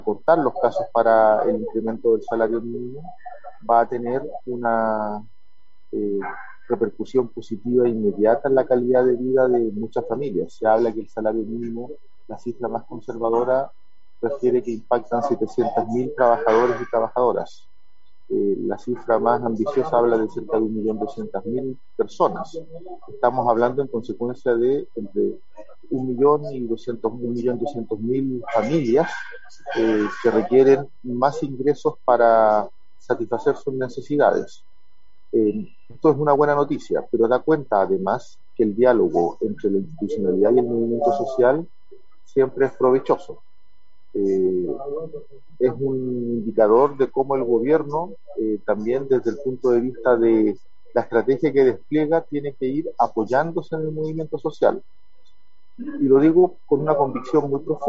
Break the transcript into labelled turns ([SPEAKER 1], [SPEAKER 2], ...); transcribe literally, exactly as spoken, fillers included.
[SPEAKER 1] cortar los plazos para el incremento del salario mínimo va a tener una eh, repercusión positiva e inmediata en la calidad de vida de muchas familias. Se habla que el salario mínimo, la cifra más conservadora, refiere que impactan setecientos mil trabajadores y trabajadoras. Eh, la cifra más ambiciosa habla de cerca de un millón doscientas mil personas. Estamos hablando en consecuencia de entre un millón y doscientos un millón doscientos mil familias eh, que requieren más ingresos para satisfacer sus necesidades. Eh, esto es una buena noticia, pero da cuenta además que el diálogo entre la institucionalidad y el movimiento social siempre es provechoso. Eh, es un indicador de cómo el gobierno, eh, también desde el punto de vista de la estrategia que despliega, tiene que ir apoyándose en el movimiento social. Y lo digo con una convicción muy profunda.